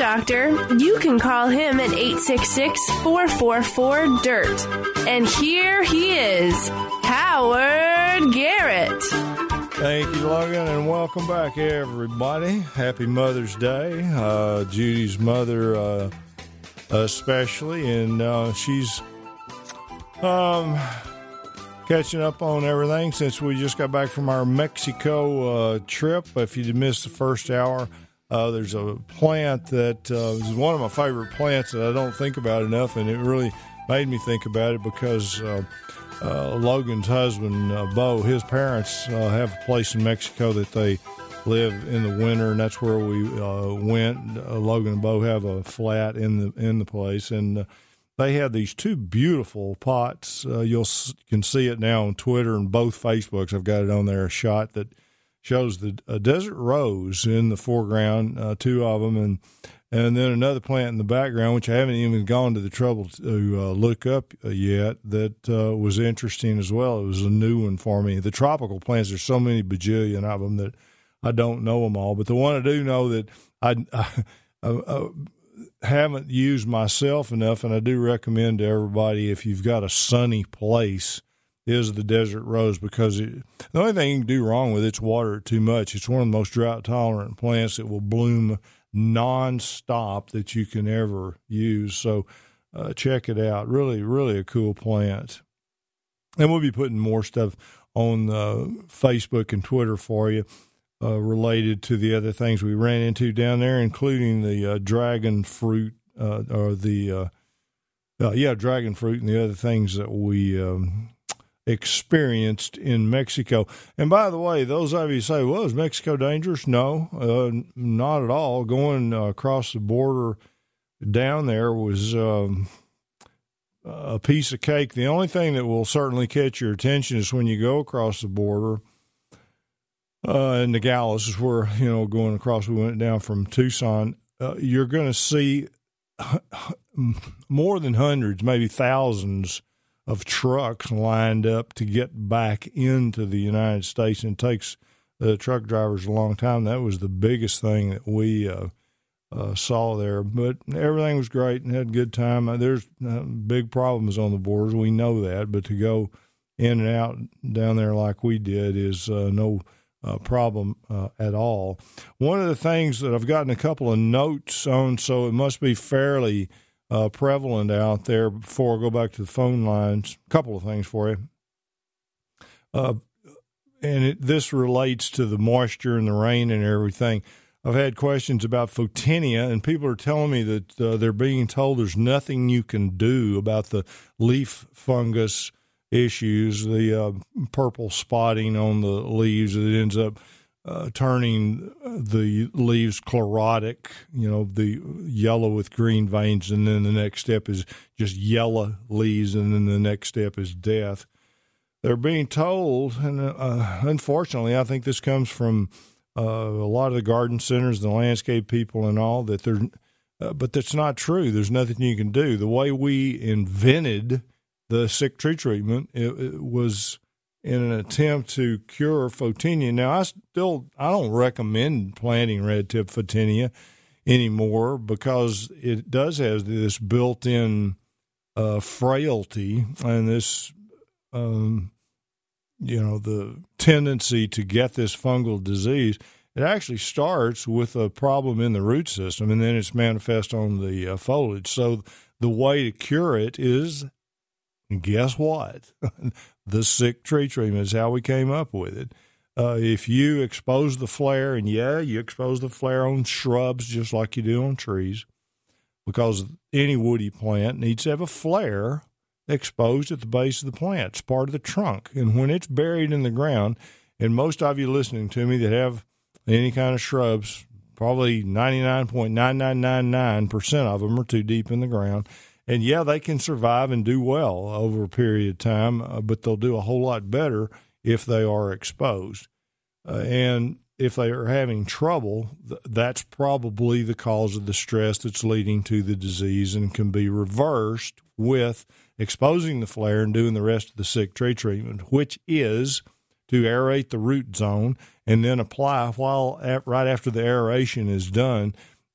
doctor, you can call him at 866-444-DIRT. And here he is, Howard Garrett. Thank you, Logan, and welcome back, everybody. Happy Mother's Day. Judy's mother especially, and she's catching up on everything since we just got back from our Mexico trip. If you missed the first hour, there's a plant that is one of my favorite plants that I don't think about enough, and it really made me think about it because Logan's husband, Bo, his parents have a place in Mexico that they live in the winter, and that's where we went. Logan and Bo have a flat in the place, and they had these two beautiful pots. You can see it now on Twitter and both Facebooks. I've got it on there, a shot that shows the desert rose in the foreground, two of them, and then another plant in the background, which I haven't even gone to the trouble to look up yet, that was interesting as well. It was a new one for me. The tropical plants, there's so many bajillion of them that I don't know them all. But the one I do know that I haven't used myself enough, and I do recommend to everybody, if you've got a sunny place, is the desert rose, because the only thing you can do wrong with it's water it too much. It's one of the most drought-tolerant plants that will bloom non-stop that you can ever use. So check it out. Really, really a cool plant. And we'll be putting more stuff on Facebook and Twitter for you related to the other things we ran into down there, including the dragon fruit dragon fruit and the other things that we experienced in Mexico. And by the way, those of you say, well, is Mexico dangerous? No, not at all. Going across the border down there was a piece of cake. The only thing that will certainly catch your attention is when you go across the border in Nogales, is where, going across, we went down from Tucson, you're going to see more than hundreds, maybe thousands of trucks lined up to get back into the United States, and it takes the truck drivers a long time. That was the biggest thing that we saw there, but everything was great and had a good time. There's big problems on the borders, we know that, but to go in and out down there like we did is no problem at all. One of the things that I've gotten a couple of notes on, so it must be fairly prevalent out there. Before I go back to the phone lines, a couple of things for you. This relates to the moisture and the rain and everything. I've had questions about Photinia, and people are telling me that they're being told there's nothing you can do about the leaf fungus issues, the purple spotting on the leaves that ends up turning the leaves chlorotic, the yellow with green veins, and then the next step is just yellow leaves, and then the next step is death. They're being told, and unfortunately, I think this comes from a lot of the garden centers, the landscape people and all, that but that's not true. There's nothing you can do. The way we invented the sick tree treatment, it was in an attempt to cure Photinia. Now, I don't recommend planting red-tip Photinia anymore, because it does have this built-in frailty and this, the tendency to get this fungal disease. It actually starts with a problem in the root system, and then it's manifest on the foliage. So the way to cure it is, guess what? The sick tree treatment is how we came up with it. If you expose the flare, and you expose the flare on shrubs just like you do on trees, because any woody plant needs to have a flare exposed at the base of the plant. It's part of the trunk. And when it's buried in the ground, and most of you listening to me that have any kind of shrubs, probably 99.9999% of them are too deep in the ground. And they can survive and do well over a period of time, but they'll do a whole lot better if they are exposed. And if they are having trouble, that's probably the cause of the stress that's leading to the disease, and can be reversed with exposing the flare and doing the rest of the sick tree treatment, which is to aerate the root zone and then apply right after the aeration is done,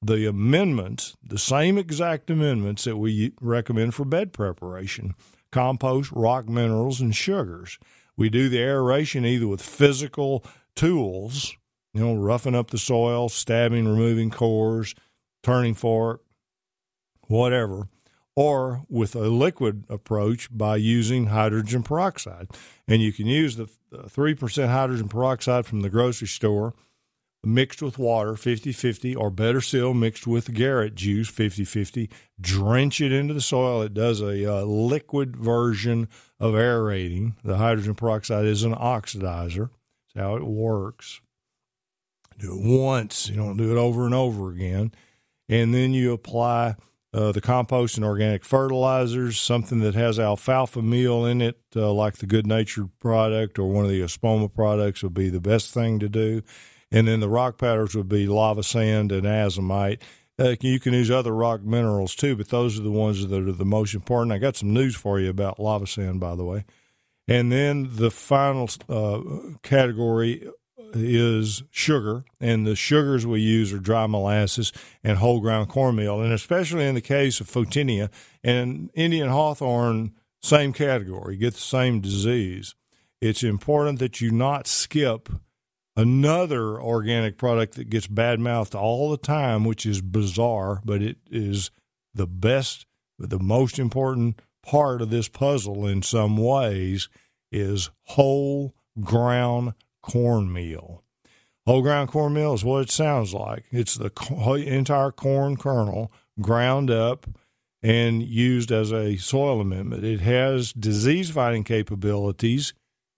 the amendments, the same exact amendments that we recommend for bed preparation: compost, rock minerals, and sugars. We do the aeration either with physical tools, roughing up the soil, stabbing, removing cores, turning fork, whatever, or with a liquid approach by using hydrogen peroxide. And you can use the 3% hydrogen peroxide from the grocery store mixed with water, 50-50, or better still, mixed with Garrett juice, 50-50. Drench it into the soil. It does a liquid version of aerating. The hydrogen peroxide is an oxidizer. That's how it works. Do it once. You don't do it over and over again. And then you apply the compost and organic fertilizers, something that has alfalfa meal in it, like the Good Natured product or one of the Espoma products would be the best thing to do. And then the rock powders would be lava sand and azomite. You can use other rock minerals too, but those are the ones that are the most important. I got some news for you about lava sand, by the way. And then the final category is sugar, and the sugars we use are dry molasses and whole ground cornmeal. And especially in the case of Photinia and Indian hawthorn, same category, get the same disease. It's important that you not skip another organic product that gets bad-mouthed all the time, which is bizarre, but it is the best, the most important part of this puzzle in some ways, is whole ground cornmeal. Whole ground cornmeal is what it sounds like. It's the entire corn kernel ground up and used as a soil amendment. It has disease-fighting capabilities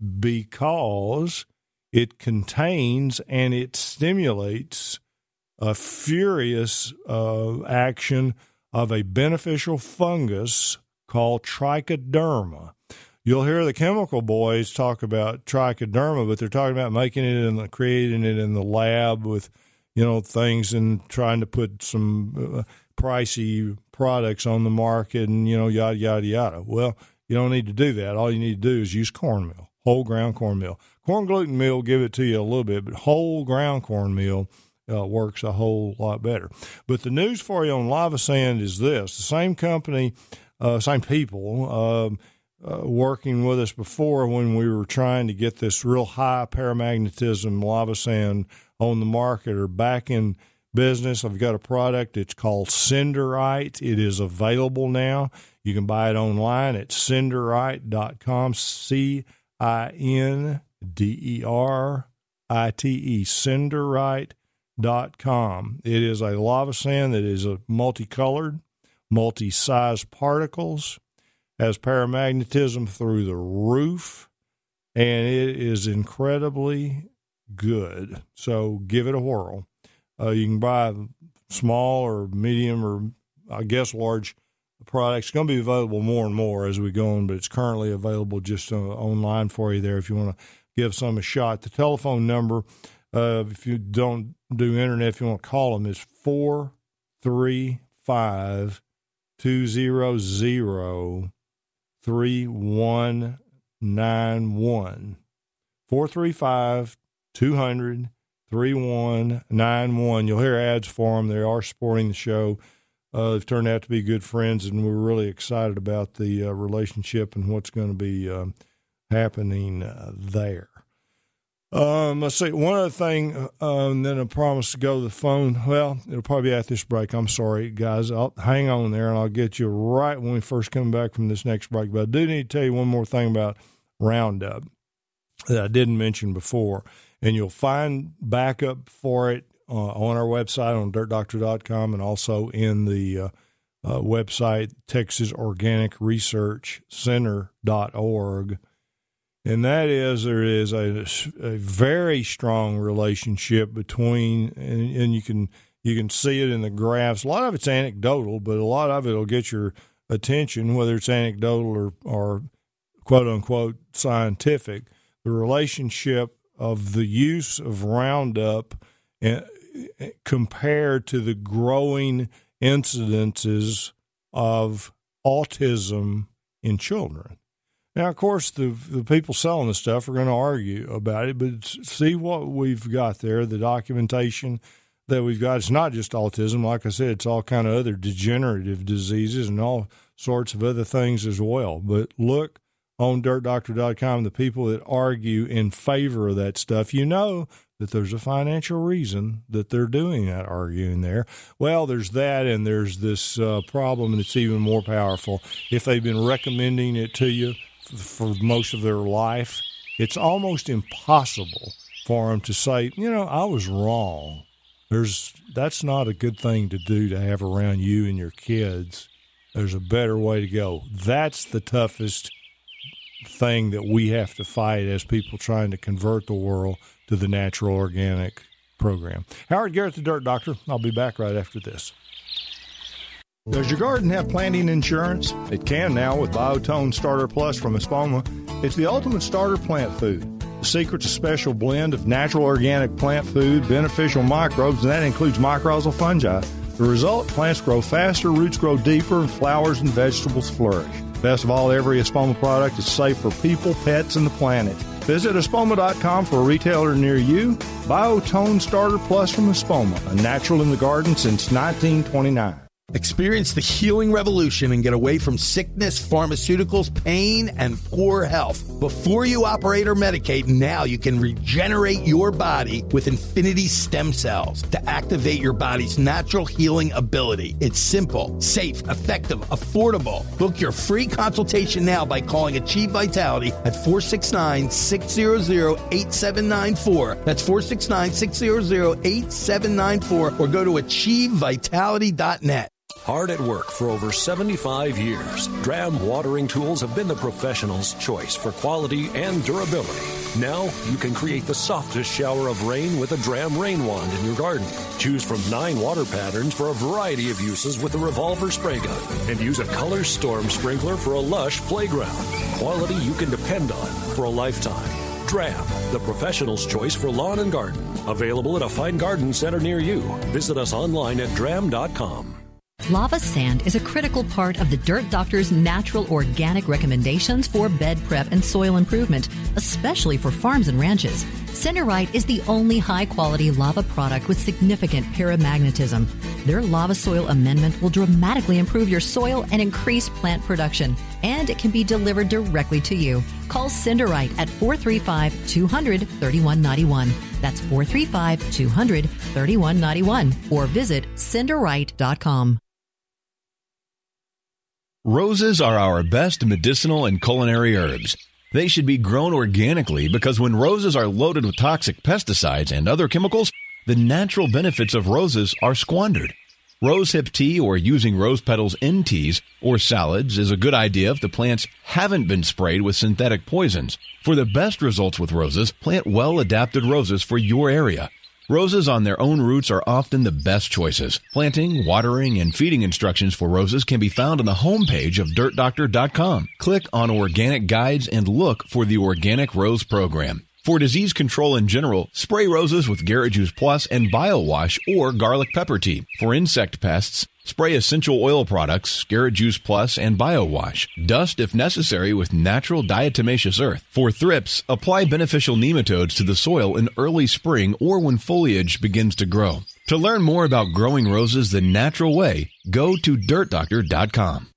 because it contains and it stimulates a furious action of a beneficial fungus called trichoderma. You'll hear the chemical boys talk about trichoderma, but they're talking about making it and creating it in the lab with, things and trying to put some pricey products on the market and, yada, yada, yada. Well, you don't need to do that. All you need to do is use cornmeal, whole ground cornmeal. Corn gluten meal will give it to you a little bit, but whole ground cornmeal works a whole lot better. But the news for you on lava sand is this. The same company, same people, working with us before when we were trying to get this real high paramagnetism lava sand on the market are back in business. I've got a product. It's called Cinderite. It is available now. You can buy it online at cinderite.com, CINDERITE, cinderite.com. It is a lava sand that is a multicolored, multi-sized particles, has paramagnetism through the roof, and it is incredibly good. So give it a whirl. You can buy small or medium or, I guess, large products. It's going to be available more and more as we go on, but it's currently available just online for you there if you want to give some a shot. The telephone number, if you don't do internet, if you want to call them, is 435-200-3191. 435-200-3191. You'll hear ads for them. They are supporting the show. They've turned out to be good friends, and we're really excited about the relationship and what's going to be happening there. Let's see. One other thing, and then I promise to go to the phone. Well, it'll probably be at this break. I'm sorry, guys. I'll hang on there, and I'll get you right when we first come back from this next break. But I do need to tell you one more thing about Roundup that I didn't mention before, and you'll find backup for it on our website on dirtdoctor.com and also in the website texasorganicresearchcenter.org. And that is, there is a very strong relationship between, and you can see it in the graphs. A lot of it's anecdotal, but a lot of it will get your attention, whether it's anecdotal or quote unquote scientific. The relationship of the use of Roundup compared to the growing incidences of autism in children. Now, of course, the people selling the stuff are going to argue about it, but see what we've got there, the documentation that we've got. It's not just autism. Like I said, it's all kind of other degenerative diseases and all sorts of other things as well. But look on DirtDoctor.com, the people that argue in favor of that stuff, you know that there's a financial reason that they're doing that arguing there. Well, there's that, and there's this problem that's even more powerful. If they've been recommending it to you for most of their life, it's almost impossible for them to say, I was wrong. That's not a good thing to do to have around you and your kids. There's a better way to go. That's the toughest thing that we have to fight as people trying to convert the world to the natural organic program. Howard Garrett, the Dirt Doctor. I'll be back right after this. Does your garden have planting insurance? It can now with Biotone Starter Plus from Espoma. It's the ultimate starter plant food. The secret's a special blend of natural organic plant food, beneficial microbes, and that includes mycorrhizal fungi. The result, plants grow faster, roots grow deeper, and flowers and vegetables flourish. Best of all, every Espoma product is safe for people, pets, and the planet. Visit Espoma.com for a retailer near you. Biotone Starter Plus from Espoma, a natural in the garden since 1929. Experience the healing revolution and get away from sickness, pharmaceuticals, pain, and poor health. Before you operate or medicate, now you can regenerate your body with Infinity Stem Cells to activate your body's natural healing ability. It's simple, safe, effective, affordable. Book your free consultation now by calling Achieve Vitality at 469-600-8794. That's 469-600-8794, or go to achievevitality.net. Hard at work for over 75 years, Dram watering tools have been the professional's choice for quality and durability. Now you can create the softest shower of rain with a Dram rain wand in your garden. Choose from 9 water patterns for a variety of uses with a revolver spray gun, and use a Color Storm sprinkler for a lush playground. Quality you can depend on for a lifetime. Dram, the professional's choice for lawn and garden. Available at a fine garden center near you. Visit us online at dram.com. Lava sand is a critical part of the Dirt Doctor's natural organic recommendations for bed prep and soil improvement, especially for farms and ranches. Cinderite is the only high-quality lava product with significant paramagnetism. Their lava soil amendment will dramatically improve your soil and increase plant production, and it can be delivered directly to you. Call Cinderite at 435-200-3191. That's 435-200-3191, or visit Cinderite.com. Roses are our best medicinal and culinary herbs. They should be grown organically because when roses are loaded with toxic pesticides and other chemicals, the natural benefits of roses are squandered. Rosehip tea or using rose petals in teas or salads is a good idea if the plants haven't been sprayed with synthetic poisons. For the best results with roses, plant well-adapted roses for your area. Roses on their own roots are often the best choices. Planting, watering, and feeding instructions for roses can be found on the homepage of DirtDoctor.com. Click on Organic Guides and look for the Organic Rose Program. For disease control in general, spray roses with Garrett Juice Plus and BioWash or garlic pepper tea. For insect pests, spray essential oil products, Garrett Juice Plus and BioWash. Dust if necessary with natural diatomaceous earth. For thrips, apply beneficial nematodes to the soil in early spring or when foliage begins to grow. To learn more about growing roses the natural way, go to DirtDoctor.com.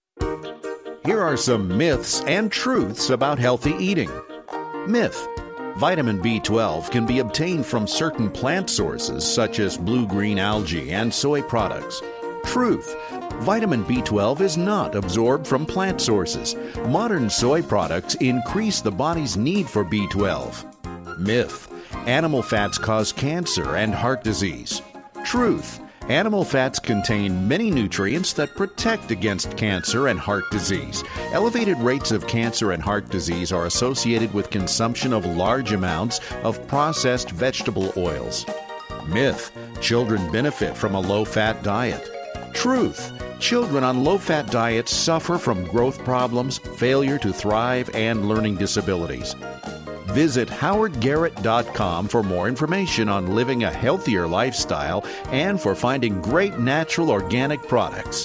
Here are some myths and truths about healthy eating. Myth: vitamin B12 can be obtained from certain plant sources such as blue-green algae and soy products. Truth: vitamin B12 is not absorbed from plant sources. Modern soy products increase the body's need for B12. Myth: animal fats cause cancer and heart disease. Truth: animal fats contain many nutrients that protect against cancer and heart disease. Elevated rates of cancer and heart disease are associated with consumption of large amounts of processed vegetable oils. Myth: children benefit from a low-fat diet. Truth: children on low-fat diets suffer from growth problems, failure to thrive, and learning disabilities. Visit howardgarrett.com for more information on living a healthier lifestyle and for finding great natural organic products.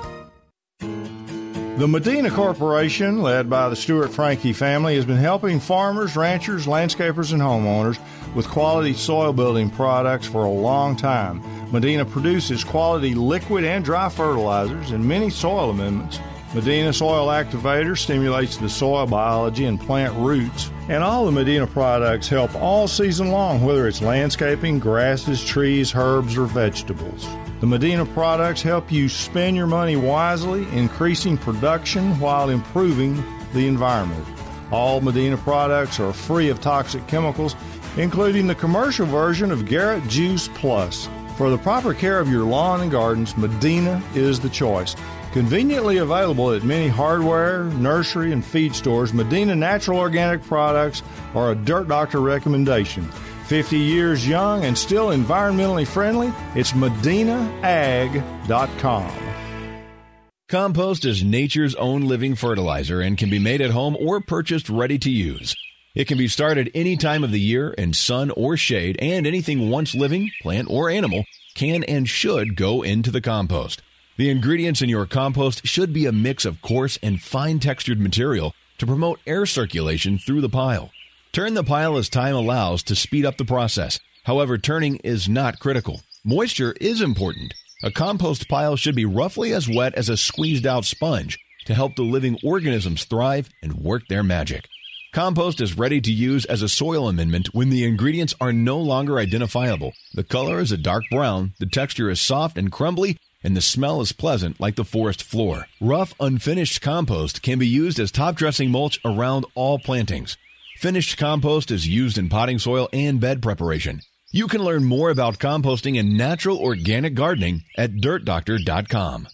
The Medina Corporation, led by the Stewart Franke family, has been helping farmers, ranchers, landscapers, and homeowners with quality soil building products for a long time. Medina produces quality liquid and dry fertilizers and many soil amendments. Medina Soil Activator stimulates the soil biology and plant roots. And all the Medina products help all season long, whether it's landscaping, grasses, trees, herbs, or vegetables. The Medina products help you spend your money wisely, increasing production while improving the environment. All Medina products are free of toxic chemicals, including the commercial version of Garrett Juice Plus. For the proper care of your lawn and gardens, Medina is the choice. Conveniently available at many hardware, nursery, and feed stores, Medina Natural Organic products are a Dirt Doctor recommendation. 50 years young and still environmentally friendly, it's medinaag.com. Compost is nature's own living fertilizer and can be made at home or purchased ready to use. It can be started any time of the year in sun or shade, and anything once living, plant or animal, can and should go into the compost. The ingredients in your compost should be a mix of coarse and fine-textured material to promote air circulation through the pile. Turn the pile as time allows to speed up the process. However, turning is not critical. Moisture is important. A compost pile should be roughly as wet as a squeezed-out sponge to help the living organisms thrive and work their magic. Compost is ready to use as a soil amendment when the ingredients are no longer identifiable. The color is a dark brown, the texture is soft and crumbly, and the smell is pleasant like the forest floor. Rough, unfinished compost can be used as top-dressing mulch around all plantings. Finished compost is used in potting soil and bed preparation. You can learn more about composting and natural organic gardening at dirtdoctor.com.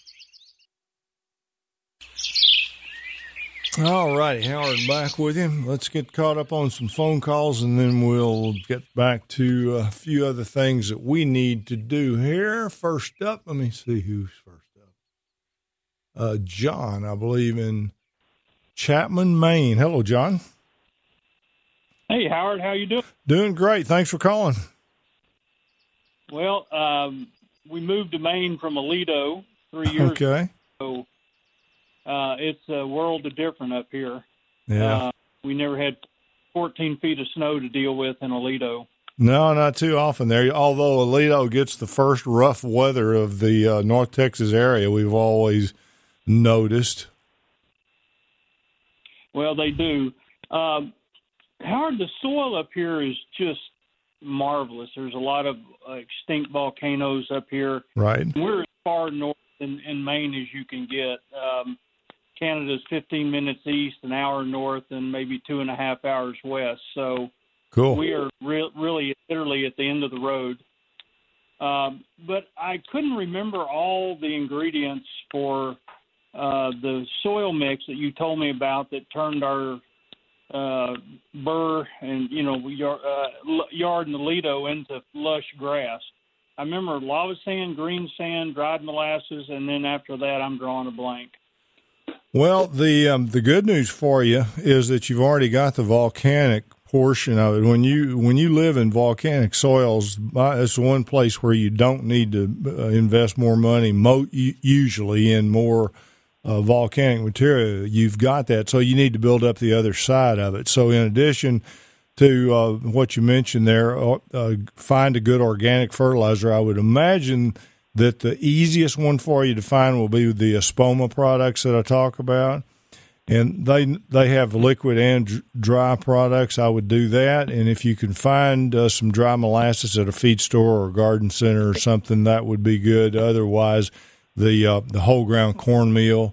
All righty, Howard, back with you. Let's get caught up on some phone calls, and then we'll get back to a few other things that we need to do here. First up, let me see who's first up. John, I believe, in Chapman, Maine. Hello, John. Hey, Howard, how you doing? Doing great. Thanks for calling. Well, we moved to Maine from Aledo 3 years ago. It's a world of different up here. Yeah. We never had 14 feet of snow to deal with in Aledo. No, not too often there. Although Aledo gets the first rough weather of the North Texas area, we've always noticed. Well, they do. Howard, the soil up here is just marvelous. There's a lot of extinct volcanoes up here. Right. We're as far north in Maine as you can get. Canada's 15 minutes east, an hour north, and maybe 2.5 hours west. So cool. We are really literally at the end of the road. But I couldn't remember all the ingredients for the soil mix that you told me about that turned our burr and, yard and Aledo into lush grass. I remember lava sand, green sand, dried molasses, and then after that I'm drawing a blank. Well, the good news for you is that you've already got the volcanic portion of it. When you live in volcanic soils, it's the one place where you don't need to invest more money, usually in more volcanic material. You've got that, so you need to build up the other side of it. So in addition to what you mentioned there, find a good organic fertilizer. I would imagine that the easiest one for you to find will be the Espoma products that I talk about. And they have liquid and dry products. I would do that. And if you can find some dry molasses at a feed store or garden center or something, that would be good. Otherwise, the whole ground cornmeal,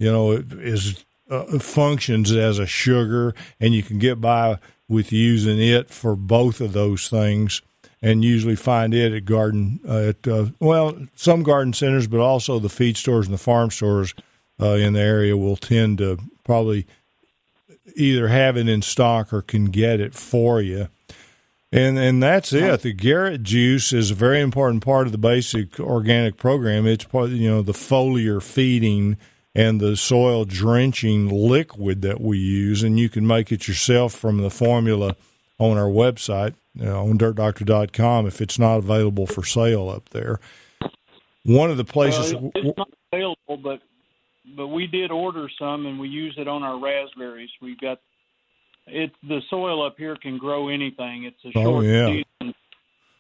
functions as a sugar, and you can get by with using it for both of those things. And usually find it at some garden centers, but also the feed stores and the farm stores in the area will tend to probably either have it in stock or can get it for you. And that's it. The Garrett juice is a very important part of the basic organic program. It's part, the foliar feeding and the soil drenching liquid that we use, and you can make it yourself from the formula on our website. On dirtdoctor.com if it's not available for sale up there. One of the places it's not available, but we did order some and we use it on our raspberries. We've got the soil up here can grow anything. It's a short season.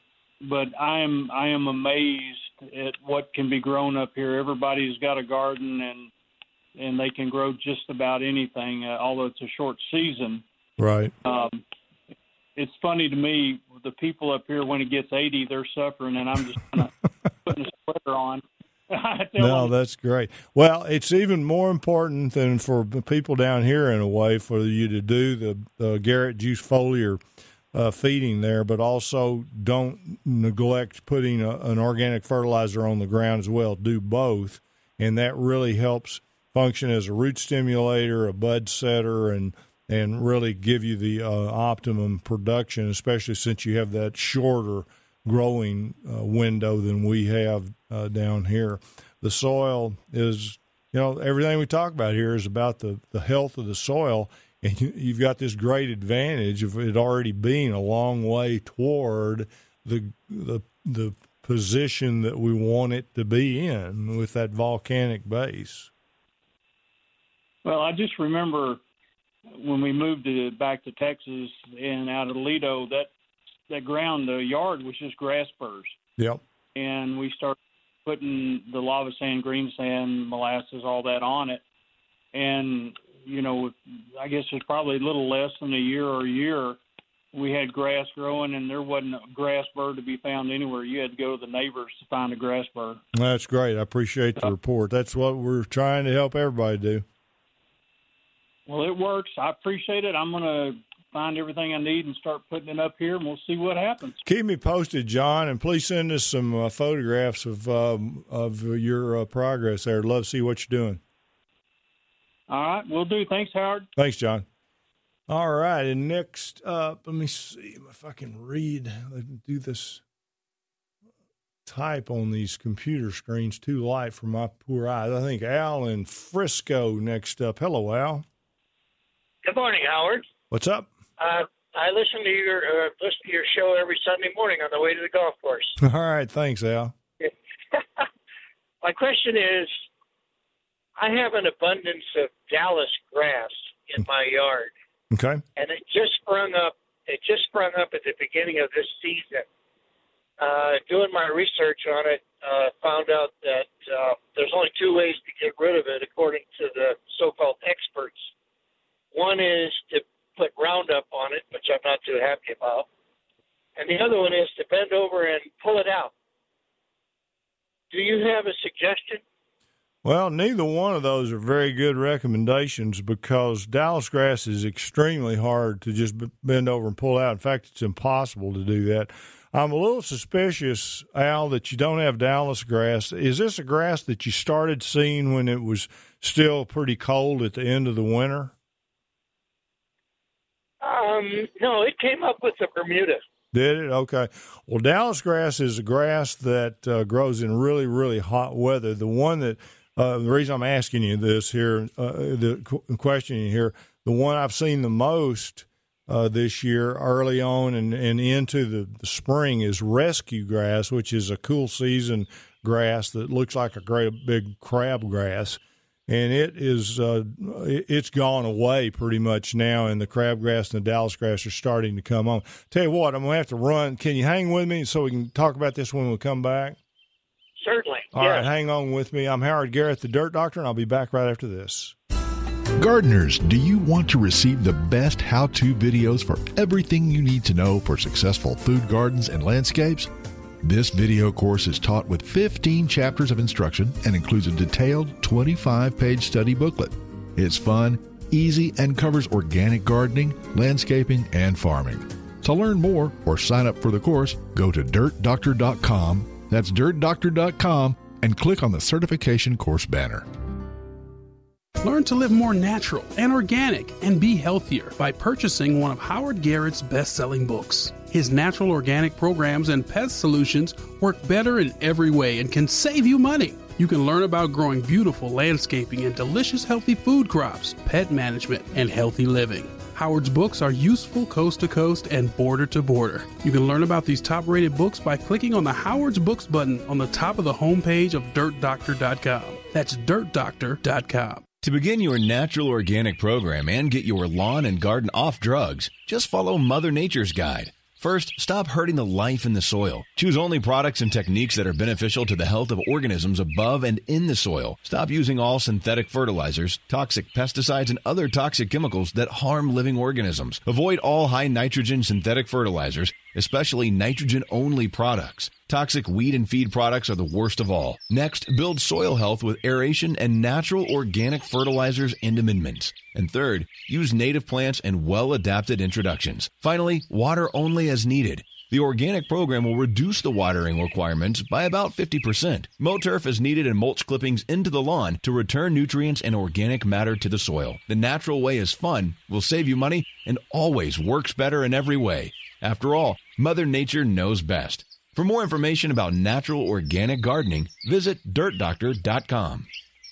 but I am amazed at what can be grown up here. Everybody's got a garden, and they can grow just about anything, although it's a short season. Right. It's funny to me, the people up here, when it gets 80, they're suffering, and I'm just kind of putting a sweater on. No, that's great. Well, it's even more important than for people down here, in a way, for you to do the Garrett juice foliar feeding there, but also don't neglect putting an organic fertilizer on the ground as well. Do both, and that really helps function as a root stimulator, a bud setter, and really give you the optimum production, especially since you have that shorter growing window than we have down here. The soil is, everything we talk about here is about the health of the soil, and you've got this great advantage of it already being a long way toward the position that we want it to be in with that volcanic base. Well, I just remember when we moved back to Texas and out of Lido, that ground, the yard was just grass burrs. Yep. And we started putting the lava sand, green sand, molasses, all that on it. And, I guess it's probably a little less than a year, we had grass growing, and there wasn't a grass burr to be found anywhere. You had to go to the neighbors to find a grass burr. That's great. I appreciate the report. That's what we're trying to help everybody do. Well, it works. I appreciate it. I'm going to find everything I need and start putting it up here, and we'll see what happens. Keep me posted, John, and please send us some photographs of your progress there. I'd love to see what you're doing. All right, will do. Thanks, Howard. Thanks, John. All right, and next up, let me see if I can read. Let me do this. Type on these computer screens too light for my poor eyes. I think Al in Frisco next up. Hello, Al. Good morning, Howard. What's up? I listen to your show every Sunday morning on the way to the golf course. All right, thanks, Al. My question is, I have an abundance of Dallas grass in my yard. Okay. And it just sprung up. It just sprung up at the beginning of this season. Doing my research on it, found out that there's only two ways to get rid of it, according to the so-called experts. One is to put Roundup on it, which I'm not too happy about. And the other one is to bend over and pull it out. Do you have a suggestion? Well, neither one of those are very good recommendations because Dallas grass is extremely hard to just bend over and pull out. In fact, it's impossible to do that. I'm a little suspicious, Al, that you don't have Dallas grass. Is this a grass that you started seeing when it was still pretty cold at the end of the winter? No, it came up with the Bermuda. Did it? Okay. Well, Dallas grass is a grass that grows in really, really hot weather. The one that the reason I'm asking you this here, the question here, the one I've seen the most this year, early on and into the spring, is rescue grass, which is a cool season grass that looks like a great big crabgrass. And it is it's gone away pretty much now, and the crabgrass and the Dallas grass are starting to come on. Tell you what, I'm going to have to run. Can you hang with me so we can talk about this when we come back? Certainly. All right, hang on with me. I'm Howard Garrett, the Dirt Doctor, and I'll be back right after this. Gardeners, do you want to receive the best how-to videos for everything you need to know for successful food gardens and landscapes? This video course is taught with 15 chapters of instruction and includes a detailed 25-page study booklet. It's fun, easy, and covers organic gardening, landscaping, and farming. To learn more or sign up for the course, go to dirtdoctor.com. That's dirtdoctor.com and click on the certification course banner. Learn to live more natural and organic and be healthier by purchasing one of Howard Garrett's best-selling books. His natural organic programs and pest solutions work better in every way and can save you money. You can learn about growing beautiful landscaping and delicious healthy food crops, pet management, and healthy living. Howard's books are useful coast to coast and border to border. You can learn about these top-rated books by clicking on the Howard's Books button on the top of the homepage of dirtdoctor.com. That's dirtdoctor.com. To begin your natural organic program and get your lawn and garden off drugs, just follow Mother Nature's guide. First, stop hurting the life in the soil. Choose only products and techniques that are beneficial to the health of organisms above and in the soil. Stop using all synthetic fertilizers, toxic pesticides, and other toxic chemicals that harm living organisms. Avoid all high nitrogen synthetic fertilizers, especially nitrogen-only products. Toxic weed and feed products are the worst of all. Next, build soil health with aeration and natural organic fertilizers and amendments. And third, use native plants and well-adapted introductions. Finally, water only as needed. The organic program will reduce the watering requirements by about 50%. Moturf is needed in mulch clippings into the lawn to return nutrients and organic matter to the soil. The natural way is fun, will save you money, and always works better in every way. After all, Mother Nature knows best. For more information about natural organic gardening, visit dirtdoctor.com.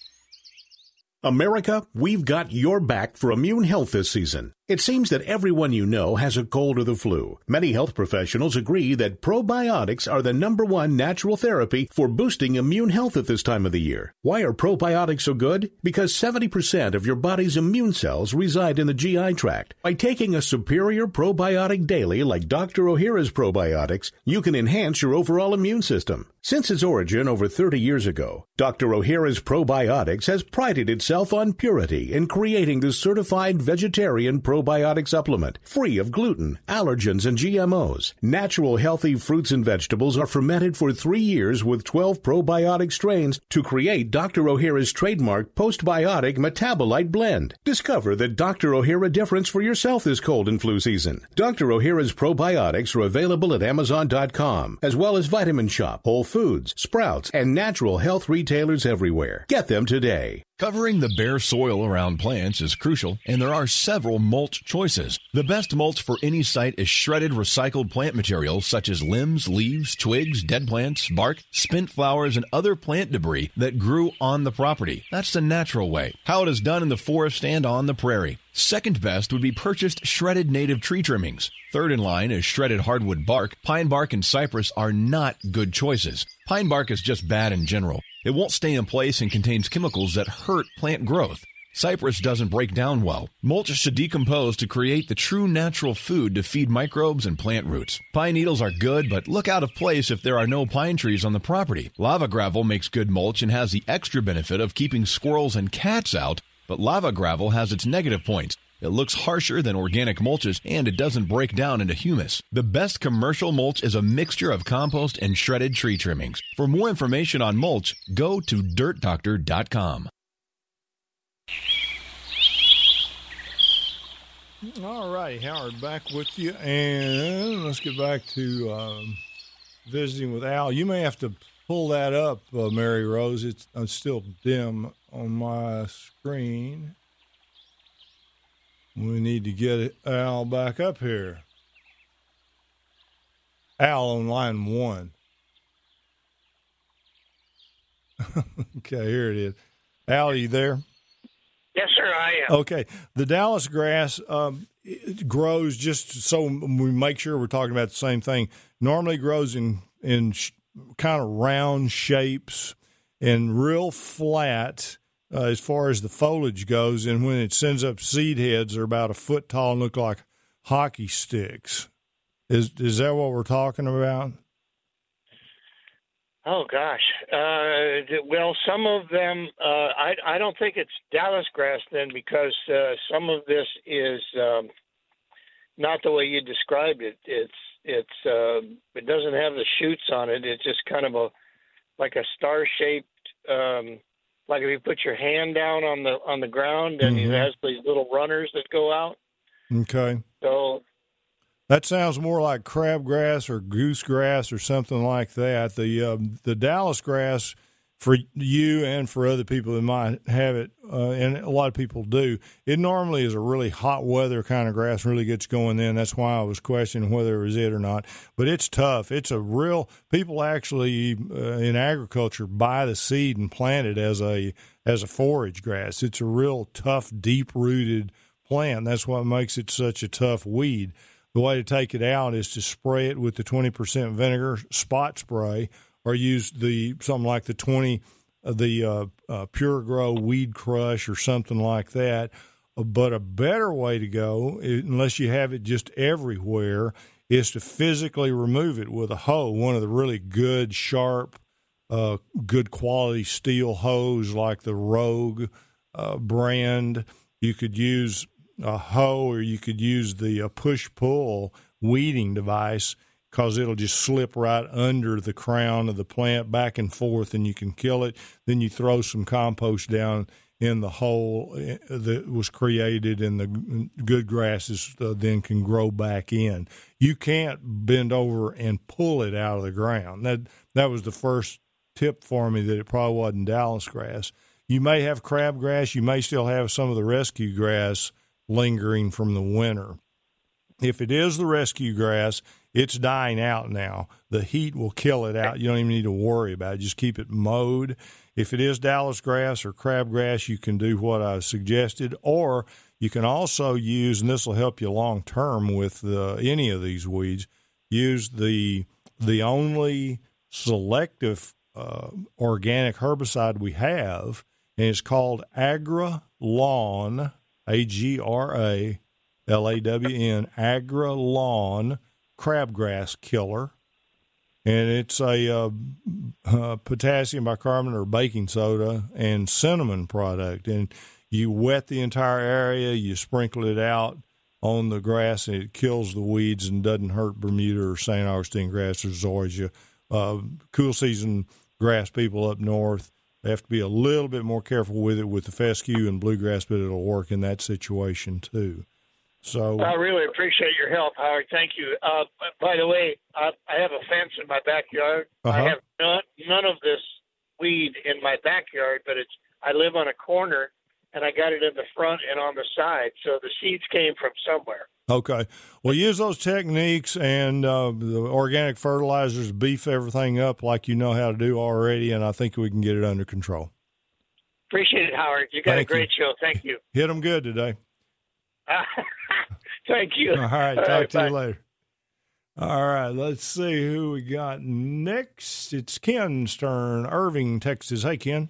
America, we've got your back for immune health this season. It seems that everyone you know has a cold or the flu. Many health professionals agree that probiotics are the #1 natural therapy for boosting immune health at this time of the year. Why are probiotics so good? Because 70% of your body's immune cells reside in the GI tract. By taking a superior probiotic daily like Dr. Ohhira's probiotics, you can enhance your overall immune system. Since its origin over 30 years ago, Dr. Ohhira's probiotics has prided itself on purity in creating the certified vegetarian probiotic supplement, free of gluten, allergens, and GMOs. Natural healthy fruits and vegetables are fermented for 3 years with 12 probiotic strains to create Dr. Ohhira's trademark postbiotic metabolite blend. Discover the Dr. Ohhira difference for yourself this cold and flu season. Dr. Ohhira's probiotics are available at Amazon.com, as well as Vitamin Shop, Whole Foods, Sprouts, and natural health retailers everywhere. Get them today. Covering the bare soil around plants is crucial, and there are several mulch choices. The best mulch for any site is shredded recycled plant materials such as limbs, leaves, twigs, dead plants, bark, spent flowers, and other plant debris that grew on the property. That's the natural way, how it is done in the forest and on the prairie. Second best would be purchased shredded native tree trimmings. Third in line is shredded hardwood bark. Pine bark and cypress are not good choices. Pine bark is just bad in general. It won't stay in place and contains chemicals that hurt plant growth. Cypress doesn't break down well. Mulch should decompose to create the true natural food to feed microbes and plant roots. Pine needles are good, but look out of place if there are no pine trees on the property. Lava gravel makes good mulch and has the extra benefit of keeping squirrels and cats out, but lava gravel has its negative points. It looks harsher than organic mulches, and it doesn't break down into humus. The best commercial mulch is a mixture of compost and shredded tree trimmings. For more information on mulch, go to dirtdoctor.com. All right, Howard, back with you, and let's get back to visiting with Al. You may have to pull that up, Mary Rose. It's still dim on my screen. We need to get Al back up here. Al on line 1. Okay, here it is. Al, are you there? Yes, sir, I am. Okay. The Dallas grass it grows, just so we make sure we're talking about the same thing, normally grows in kind of round shapes and real flat as far as the foliage goes, and when it sends up seed heads, they're about a foot tall and look like hockey sticks. Is that what we're talking about? Oh, gosh. Well, some of them, I don't think it's Dallas grass then, because some of this is not the way you described it. It doesn't have the shoots on it. It's just kind of like a star-shaped, like if you put your hand down on the ground and it has these little runners that go out. Okay. So that sounds more like crabgrass or goosegrass or something like that. The Dallas grass, for you and for other people that might have it, and a lot of people do, it normally is a really hot weather kind of grass, really gets going then. That's why I was questioning whether it was it or not. But it's tough. It's a real, people actually in agriculture buy the seed and plant it as a forage grass. It's a real tough, deep-rooted plant. That's what makes it such a tough weed. The way to take it out is to spray it with the 20% vinegar spot spray, or use something like the Pure Grow Weed Crush or something like that. But a better way to go, unless you have it just everywhere, is to physically remove it with a hoe, one of the really good, sharp, good quality steel hoes like the Rogue brand. You could use a hoe, or you could use the push-pull weeding device, because it'll just slip right under the crown of the plant back and forth, and you can kill it. Then you throw some compost down in the hole that was created, and the good grasses then can grow back in. You can't bend over and pull it out of the ground. That was the first tip for me, that it probably wasn't Dallas grass. You may have crabgrass. You may still have some of the rescue grass lingering from the winter. If it is the rescue grass, it's dying out now. The heat will kill it out. You don't even need to worry about it. Just keep it mowed. If it is Dallas grass or crabgrass, you can do what I suggested, or you can also use, and this will help you long term with any of these weeds, use the only selective organic herbicide we have, and it's called AgriLawn, AGRALAWN, AgriLawn crabgrass killer. And it's a potassium bicarbonate or baking soda and cinnamon product. And you wet the entire area, you sprinkle it out on the grass, and it kills the weeds and doesn't hurt Bermuda or St. Augustine grass or zoysia. Cool season grass people up north, they have to be a little bit more careful with it with the fescue and bluegrass, but it'll work in that situation too. So I really appreciate your help, Howard. Thank you. By the way, I have a fence in my backyard. I have none of this weed in my backyard, but I live on a corner, and I got it in the front and on the side. So the seeds came from somewhere. Okay. Well, use those techniques, and the organic fertilizers beef everything up like you know how to do already, and I think we can get it under control. Appreciate it, Howard. You got a great show. Thank you. Hit them good today. Thank you. All right. Talk to you later. All right. Let's see who we got next. It's Ken's turn. Irving, Texas. Hey, Ken.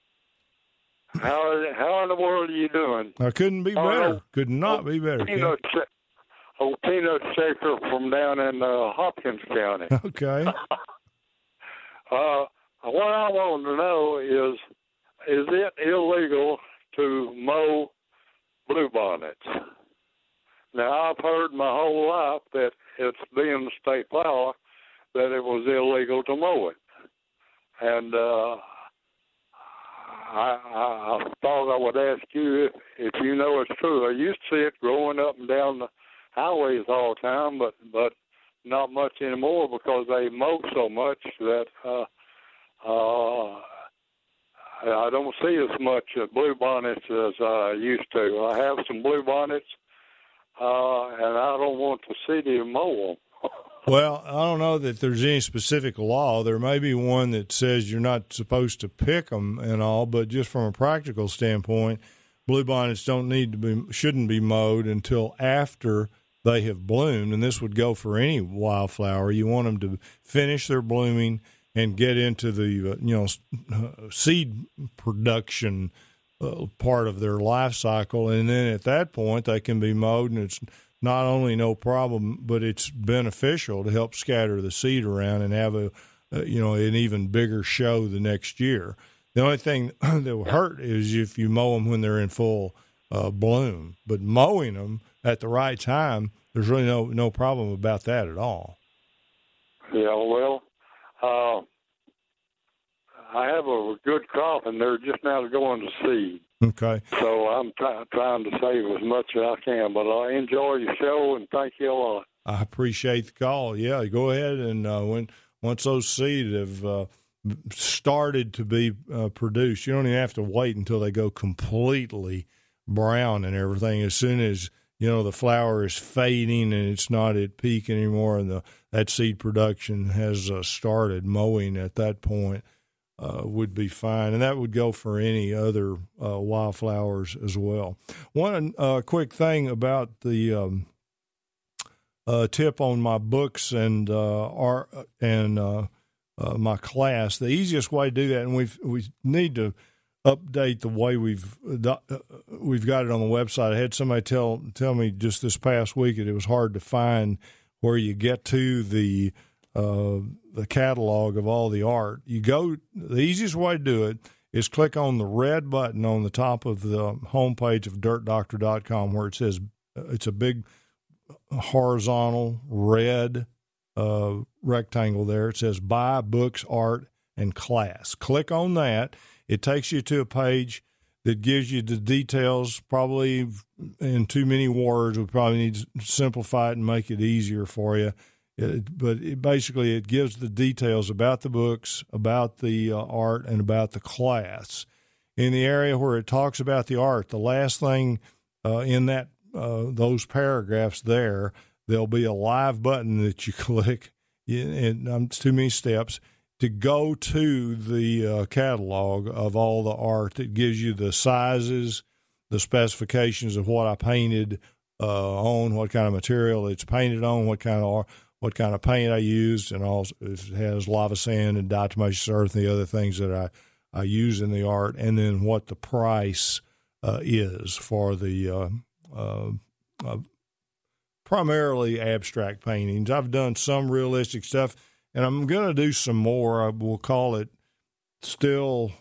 How in the world are you doing? I couldn't be better. Could not be better, Ken. Peanut Shaker from down in Hopkins County. Okay. What I want to know is it illegal to mow bluebonnets? Now, I've heard my whole life that it's being state law that it was illegal to mow it. And I thought I would ask you if you know it's true. I used to see it growing up and down the highways all the time, but not much anymore because they mow so much that I don't see as much bluebonnets as I used to. I have some bluebonnets, and I don't want the city to mow them. Well, I don't know that there's any specific law. There may be one that says you're not supposed to pick them and all, but just from a practical standpoint, bluebonnets shouldn't be mowed until after they have bloomed, and this would go for any wildflower. You want them to finish their blooming and get into the seed production part of their life cycle, and then at that point they can be mowed, and it's not only no problem, but it's beneficial to help scatter the seed around and have an even bigger show the next year. The only thing that will hurt is if you mow them when they're in full bloom, but mowing them at the right time, there's really no problem about that at all. Yeah, well, I have a good crop, and they're just now going to seed. Okay. So I'm trying to save as much as I can, but I enjoy your show, and thank you a lot. I appreciate the call. Yeah, go ahead, and once those seeds have started to be produced, you don't even have to wait until they go completely brown and everything. As soon as the flower is fading and it's not at peak anymore, and that seed production has started, mowing at that point would be fine, and that would go for any other wildflowers as well. One quick thing about the tip on my books and my class. The easiest way to do that, and we need to update the way we've got it on the website. I had somebody tell me just this past week that it was hard to find where you get to the catalog of all the art. The easiest way to do it is click on the red button on the top of the homepage of dirtdoctor.com where it says, it's a big horizontal red rectangle there. It says Buy Books, Art, and Class. Click on that. It takes you to a page that gives you the details, probably in too many words. We probably need to simplify it and make it easier for you. Basically, it gives the details about the books, about the art, and about the class. In the area where it talks about the art, the last thing in that those paragraphs there'll be a live button that you click, and it's too many steps, to go to the catalog of all the art that gives you the sizes, the specifications of what I painted on, what kind of material it's painted on, what kind of paint I used, and also it has lava sand and diatomaceous earth and the other things that I use in the art, and then what the price is for the primarily abstract paintings. I've done some realistic stuff, and I'm going to do some more. I will call it still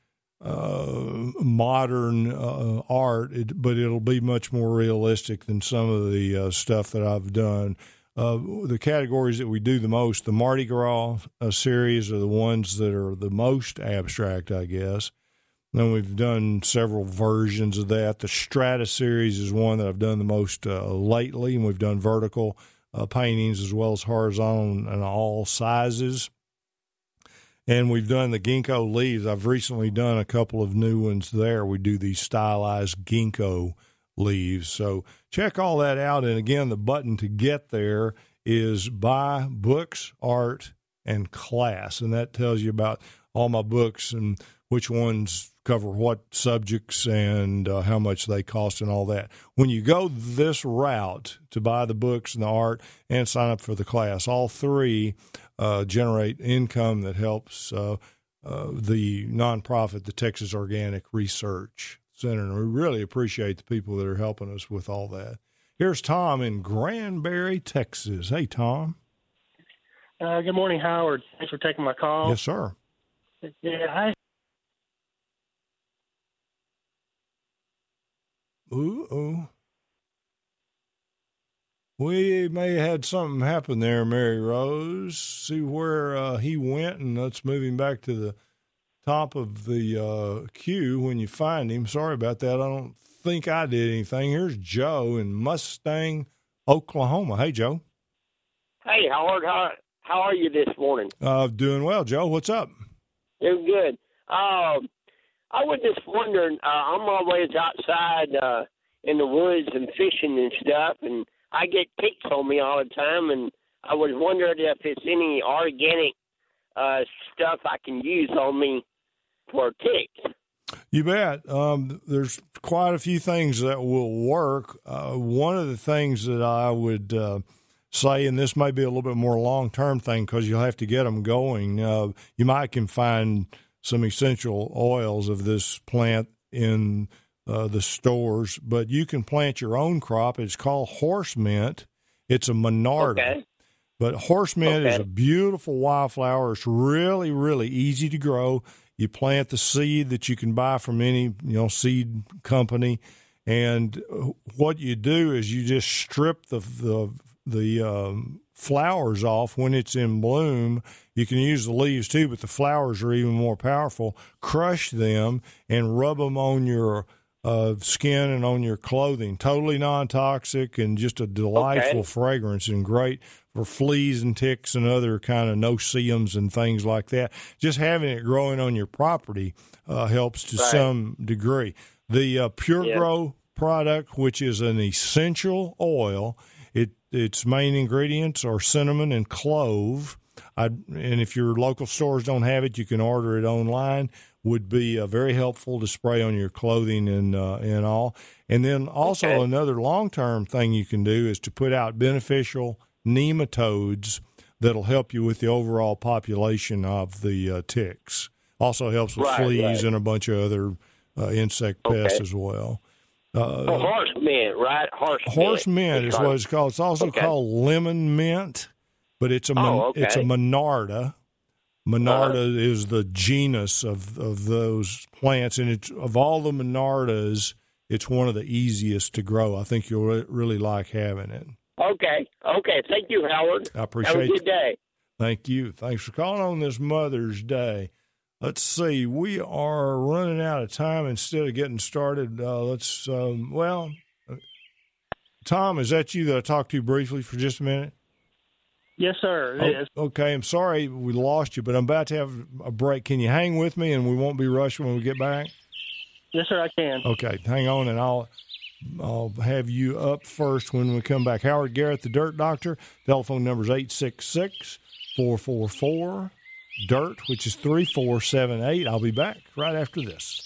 modern art, but it'll be much more realistic than some of the stuff that I've done. The categories that we do the most, the Mardi Gras series are the ones that are the most abstract, I guess. Then we've done several versions of that. The Strata series is one that I've done the most lately, and we've done vertical paintings as well as horizontal and all sizes. And we've done the ginkgo leaves. I've recently done a couple of new ones there. We do these stylized ginkgo leaves. So check all that out. And again, the button to get there is Buy Books, Art, and Class. And that tells you about all my books and which ones cover what subjects and how much they cost and all that. When you go this route to buy the books and the art and sign up for the class, all three generate income that helps the nonprofit, the Texas Organic Research Center. And we really appreciate the people that are helping us with all that. Here's Tom in Granbury, Texas. Hey, Tom. Good morning, Howard. Thanks for taking my call. Yes, sir. Yeah, We may have had something happen there, Mary Rose. See where he went, and let's move him back to the top of the queue when you find him. Sorry about that. I don't think I did anything. Here's Joe in Mustang, Oklahoma. Hey, Joe. Hey, Howard. How are you this morning? Doing well, Joe. What's up? Doing good. I was just wondering, I'm always outside in the woods and fishing and stuff, and I get ticks on me all the time, and I was wondering if it's any organic stuff I can use on me for ticks. You bet. There's quite a few things that will work. One of the things that I would say, and this may be a little bit more long-term thing because you'll have to get them going, you might can find some essential oils of this plant in the stores, but you can plant your own crop. It's called horse mint. It's a monarda. Okay. But horse mint is a beautiful wildflower. It's really, really easy to grow. You plant the seed that you can buy from any seed company, and what you do is you just strip the flowers off when it's in bloom. You can use the leaves too, but the flowers are even more powerful. Crush them and rub them on your skin and on your clothing. Totally non-toxic and just a delightful fragrance, and great for fleas and ticks and other kind of no-see-ums and things like that. Just having it growing on your property helps to some degree. The Pure Grow product, which is an essential oil, its main ingredients are cinnamon and clove. And if your local stores don't have it, you can order it online. Would be very helpful to spray on your clothing and all. And then also another long-term thing you can do is to put out beneficial nematodes that'll help you with the overall population of the ticks. Also helps with fleas and a bunch of other insect pests as well. Horse mint, right? Horse mint is what it's called. It's also called lemon mint, but it's a it's a Monarda. Monarda is the genus of those plants, and it's of all the Monardas, it's one of the easiest to grow. I think you'll really like having it. Okay. Thank you, Howard. I appreciate it. Have a good day. Thank you. Thanks for calling on this Mother's Day. Let's see. We are running out of time. Instead of getting started, Tom, is that you that I talked to briefly for just a minute? Yes, sir. It is. Okay. I'm sorry we lost you, but I'm about to have a break. Can you hang with me, and we won't be rushing when we get back? Yes, sir, I can. Okay. Hang on, and I'll have you up first when we come back. Howard Garrett, the Dirt Doctor. Telephone number is 866-444-DIRT, which is 3478. I'll be back right after this.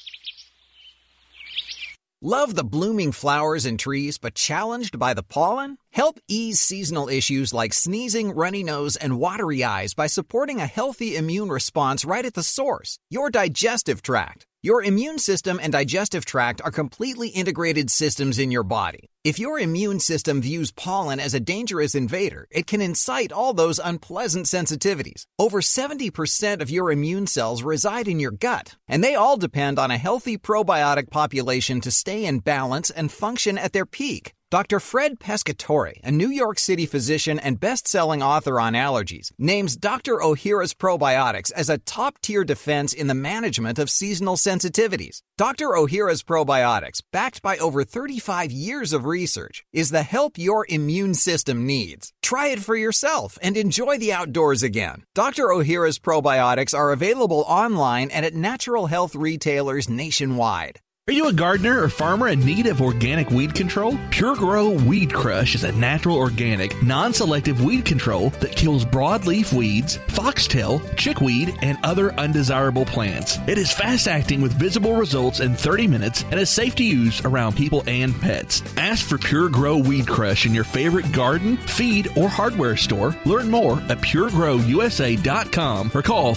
Love the blooming flowers and trees, but challenged by the pollen? Help ease seasonal issues like sneezing, runny nose, and watery eyes by supporting a healthy immune response right at the source, your digestive tract. Your immune system and digestive tract are completely integrated systems in your body. If your immune system views pollen as a dangerous invader, it can incite all those unpleasant sensitivities. Over 70% of your immune cells reside in your gut, and they all depend on a healthy probiotic population to stay in balance and function at their peak. Dr. Fred Pescatore, a New York City physician and best-selling author on allergies, names Dr. Ohhira's probiotics as a top-tier defense in the management of seasonal sensitivities. Dr. Ohhira's probiotics, backed by over 35 years of research, is the help your immune system needs. Try it for yourself and enjoy the outdoors again. Dr. Ohhira's probiotics are available online and at natural health retailers nationwide. Are you a gardener or farmer in need of organic weed control? Pure Grow Weed Crush is a natural, organic, non-selective weed control that kills broadleaf weeds, foxtail, chickweed, and other undesirable plants. It is fast-acting with visible results in 30 minutes and is safe to use around people and pets. Ask for Pure Grow Weed Crush in your favorite garden, feed, or hardware store. Learn more at puregrowusa.com or call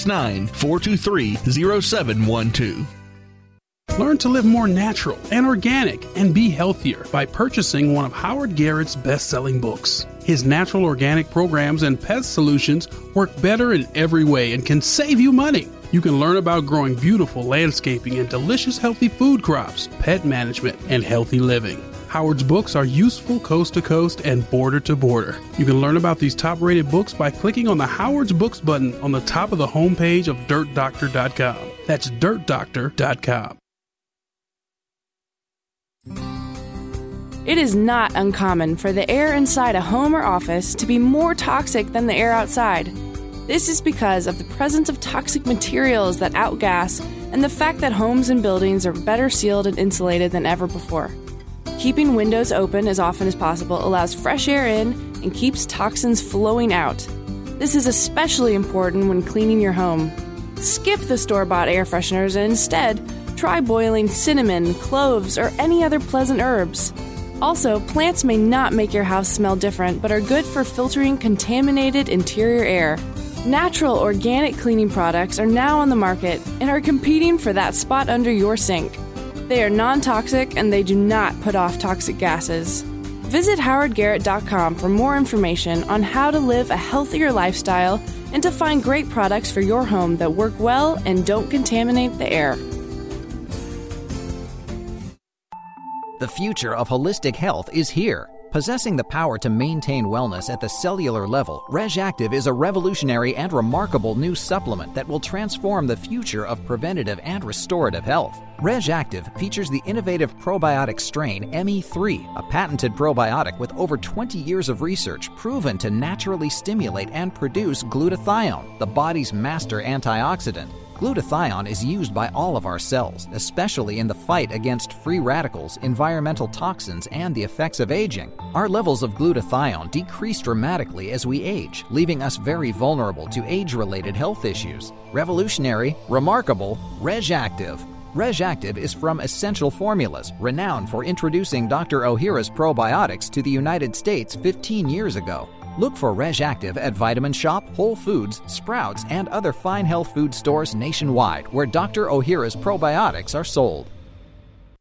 469-423-0712. Learn to live more natural and organic and be healthier by purchasing one of Howard Garrett's best-selling books. His natural organic programs and pest solutions work better in every way and can save you money. You can learn about growing beautiful landscaping and delicious healthy food crops, pet management, and healthy living. Howard's books are useful coast to coast and border to border. You can learn about these top-rated books by clicking on the Howard's Books button on the top of the homepage of DirtDoctor.com. That's DirtDoctor.com. It is not uncommon for the air inside a home or office to be more toxic than the air outside. This is because of the presence of toxic materials that outgas and the fact that homes and buildings are better sealed and insulated than ever before. Keeping windows open as often as possible allows fresh air in and keeps toxins flowing out. This is especially important when cleaning your home. Skip the store-bought air fresheners and instead try boiling cinnamon, cloves, or any other pleasant herbs. Also, plants may not make your house smell different, but are good for filtering contaminated interior air. Natural organic cleaning products are now on the market and are competing for that spot under your sink. They are non-toxic and they do not put off toxic gases. Visit howardgarrett.com for more information on how to live a healthier lifestyle and to find great products for your home that work well and don't contaminate the air. The future of holistic health is here. Possessing the power to maintain wellness at the cellular level, RegActive is a revolutionary and remarkable new supplement that will transform the future of preventative and restorative health. RegActive features the innovative probiotic strain ME3, a patented probiotic with over 20 years of research proven to naturally stimulate and produce glutathione, the body's master antioxidant. Glutathione is used by all of our cells, especially in the fight against free radicals, environmental toxins, and the effects of aging. Our levels of glutathione decrease dramatically as we age, leaving us very vulnerable to age-related health issues. Revolutionary, remarkable, RegActive. RegActive is from Essential Formulas, renowned for introducing Dr. Ohhira's probiotics to the United States 15 years ago. Look for RegActive at Vitamin Shop, Whole Foods, Sprouts, and other fine health food stores nationwide where Dr. Ohhira's probiotics are sold.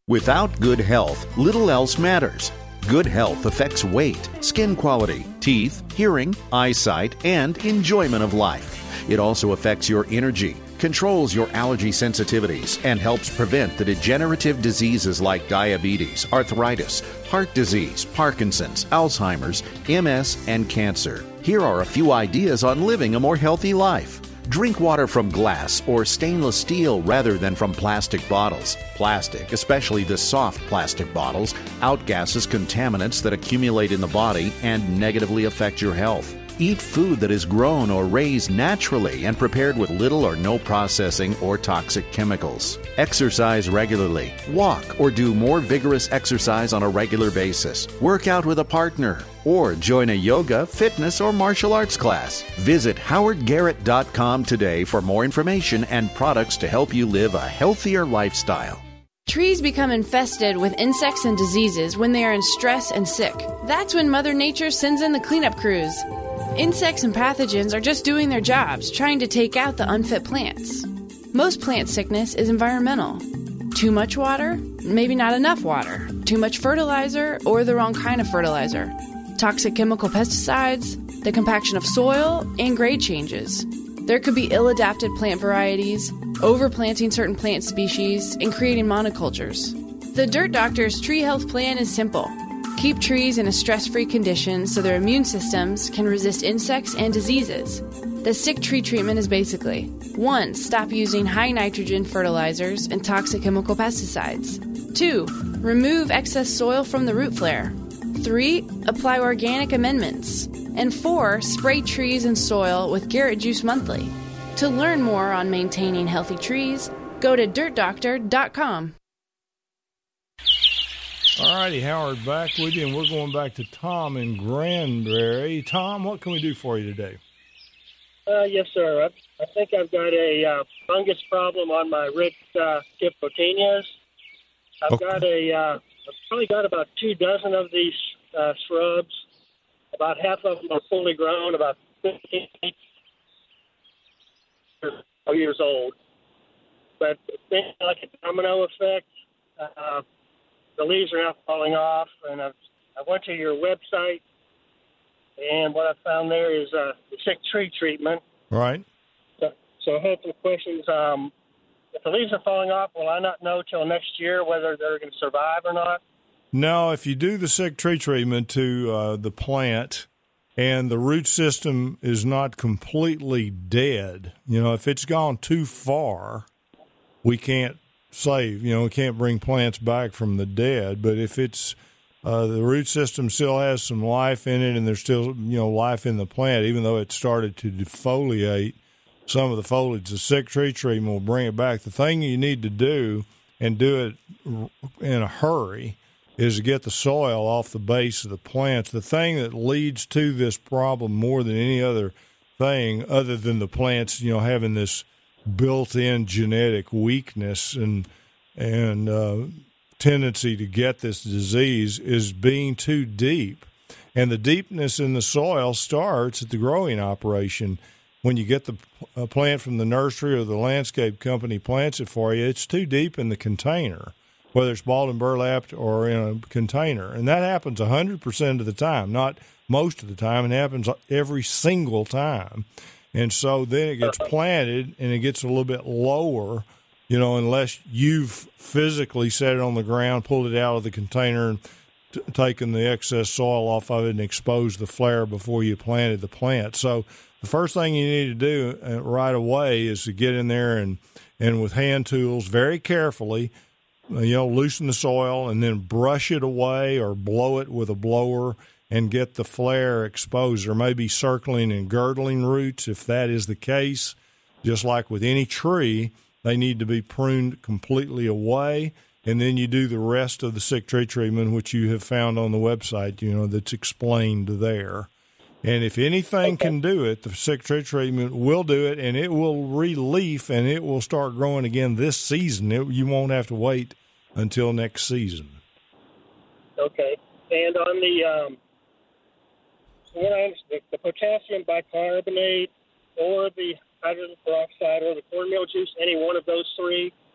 Without good health, little else matters. Good health affects weight, skin quality, teeth, hearing, eyesight, and enjoyment of life. It also affects your energy, controls your allergy sensitivities, and helps prevent the degenerative diseases like diabetes, arthritis, heart disease, Parkinson's, Alzheimer's, MS, and cancer. Here are a few ideas on living a more healthy life. Drink water from glass or stainless steel rather than from plastic bottles. Plastic, especially the soft plastic bottles, outgasses contaminants that accumulate in the body and negatively affect your health. Eat food that is grown or raised naturally and prepared with little or no processing or toxic chemicals. Exercise regularly. Walk or do more vigorous exercise on a regular basis. Work out with a partner or join a yoga, fitness, or martial arts class. Visit howardgarrett.com today for more information and products to help you live a healthier lifestyle. Trees become infested with insects and diseases when they are in stress and sick. That's when Mother Nature sends in the cleanup crews. Insects and pathogens are just doing their jobs, trying to take out the unfit plants. Most plant sickness is environmental. Too much water, maybe not enough water. Too much fertilizer, or the wrong kind of fertilizer. Toxic chemical pesticides, the compaction of soil, and grade changes. There could be ill-adapted plant varieties, overplanting certain plant species, and creating monocultures. The Dirt Doctor's tree health plan is simple. Keep trees in a stress-free condition so their immune systems can resist insects and diseases. The sick tree treatment is basically 1. Stop using high nitrogen fertilizers and toxic chemical pesticides. 2. Remove excess soil from the root flare. 3. Apply organic amendments. And 4. Spray trees and soil with Garrett Juice Monthly. To learn more on maintaining healthy trees, go to dirtdoctor.com. All righty, Howard, back with you, and we're going back to Tom in Granbury. Tom, what can we do for you today? Yes, sir. I think I've got a fungus problem on my red tip photinias. I've probably got about 24 of these shrubs. About half of them are fully grown, about 15 years old. But it's been like a domino effect. The leaves are now falling off, and I went to your website, and what I found there is the sick tree treatment. Right. So I had some questions. If the leaves are falling off, will I not know till next year whether they're going to survive or not? No, if you do the sick tree treatment to the plant and the root system is not completely dead, if it's gone too far, we can't save. We can't bring plants back from the dead. But if it's the root system still has some life in it and there's still, life in the plant, even though it started to defoliate some of the foliage, the sick tree treatment will bring it back. The thing you need to do, and do it in a hurry, is to get the soil off the base of the plants. The thing that leads to this problem more than any other thing, other than the plants, having this built-in genetic weakness and tendency to get this disease, is being too deep. And the deepness in the soil starts at the growing operation. When you get the plant from the nursery or the landscape company plants it for you, it's too deep in the container, whether it's balled and burlapped or in a container. And that happens 100% of the time, not most of the time. It happens every single time. And so then it gets planted and it gets a little bit lower, unless you've physically set it on the ground, pulled it out of the container, and taken the excess soil off of it and exposed the flare before you planted the plant. So the first thing you need to do right away is to get in there and with hand tools very carefully, loosen the soil and then brush it away or blow it with a blower and get the flare exposed. There may be circling and girdling roots. If that is the case, just like with any tree, they need to be pruned completely away. And then you do the rest of the sick tree treatment, which you have found on the website, that's explained there. And if anything can do it, the sick tree treatment will do it, and it will re-leaf, and it will start growing again this season. You won't have to wait until next season. Okay. And on the potassium bicarbonate or the hydrogen peroxide or the cornmeal juice, any one of those three?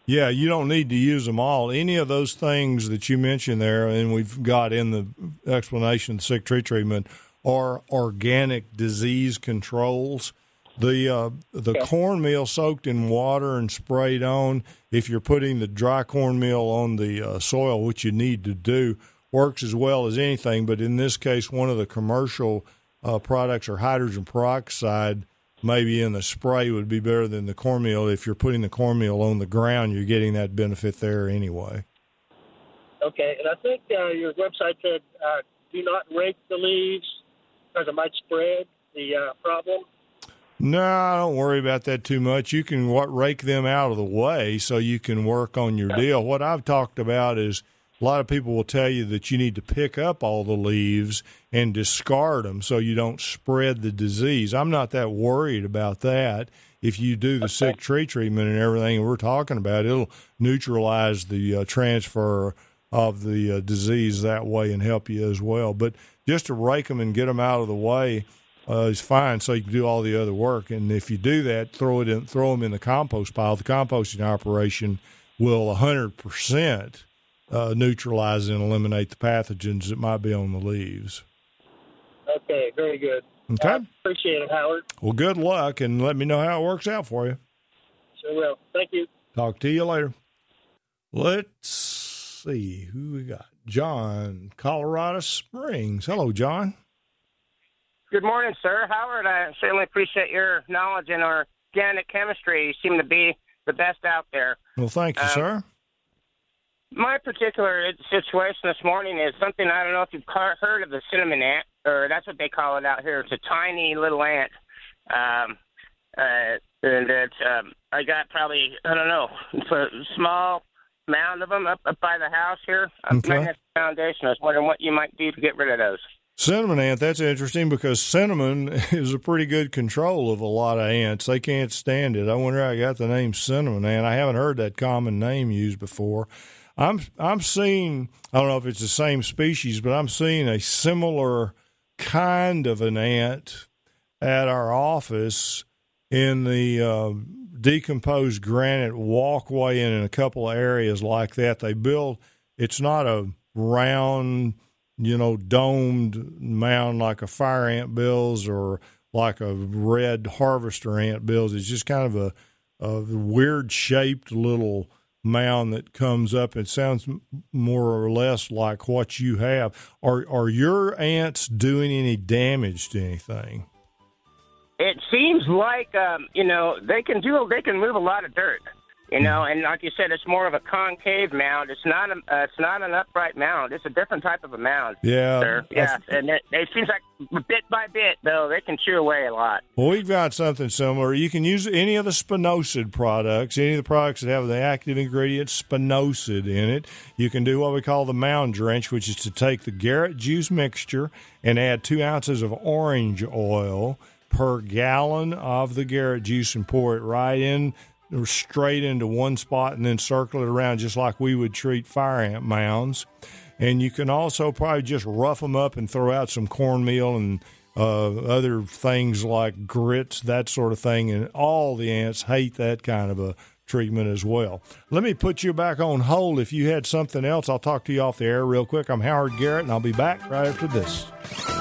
Yeah, you don't need to use them all. Any of those things that you mentioned there, and we've got in the explanation, sick tree treatment, are organic disease controls. The cornmeal soaked in water and sprayed on, if you're putting the dry cornmeal on the soil, which you need to do, works as well as anything. But in this case, one of the commercial products or hydrogen peroxide maybe in the spray would be better than the cornmeal. If you're putting the cornmeal on the ground, you're getting that benefit there anyway. Okay, and I think your website said do not rake the leaves because it might spread the problem. No, don't worry about that too much. You can rake them out of the way so you can work on your deal. What I've talked about is a lot of people will tell you that you need to pick up all the leaves and discard them so you don't spread the disease. I'm not that worried about that. If you do the sick tree treatment and everything we're talking about, it'll neutralize the transfer of the disease that way and help you as well. But just to rake them and get them out of the way is fine, so you can do all the other work. And if you do that, throw them in the compost pile. The composting operation will 100% neutralize and eliminate the pathogens that might be on the leaves. Okay, very good. Okay. Appreciate it, Howard. Well, good luck, and let me know how it works out for you. Sure will. Thank you. Talk to you later. Let's see who we got. John, Colorado Springs. Hello, John. Good morning, sir. Howard, I certainly appreciate your knowledge in organic chemistry. You seem to be the best out there. Well, thank you, sir. My particular situation this morning is something, I don't know if you've heard of the cinnamon ant, or that's what they call it out here. It's a tiny little ant. And I got probably, I don't know, it's a small mound of them up by the house here. Okay. Maintenance Foundation. I was wondering what you might do to get rid of those. Cinnamon ant, that's interesting because cinnamon is a pretty good control of a lot of ants. They can't stand it. I wonder how I got the name cinnamon ant. I haven't heard that common name used before. I'm seeing, I don't know if it's the same species, but I'm seeing a similar kind of an ant at our office in the decomposed granite walkway and in a couple of areas like that. They build, it's not a round, domed mound like a fire ant builds or like a red harvester ant builds. It's just kind of a weird shaped little mound that comes up. It sounds more or less like what you have. Are your ants doing any damage to anything? It seems like they can move a lot of dirt, and like you said, it's more of a concave mound. It's not an upright mound. It's a different type of a mound. Yeah, sir. Yeah, and it seems like bit by bit though they can chew away a lot. Well, we've got something similar. You can use any of the spinosad products, any of the products that have the active ingredient spinosad in it. You can do what we call the mound drench, which is to take the Garrett juice mixture and add 2 ounces of orange oil per gallon of the Garrett juice and pour it right in, straight into one spot, and then circle it around just like we would treat fire ant mounds. And you can also probably just rough them up and throw out some cornmeal and other things like grits, that sort of thing. And all the ants hate that kind of a treatment as well. Let me put you back on hold. If you had something else, I'll talk to you off the air real quick. I'm Howard Garrett, and I'll be back right after this.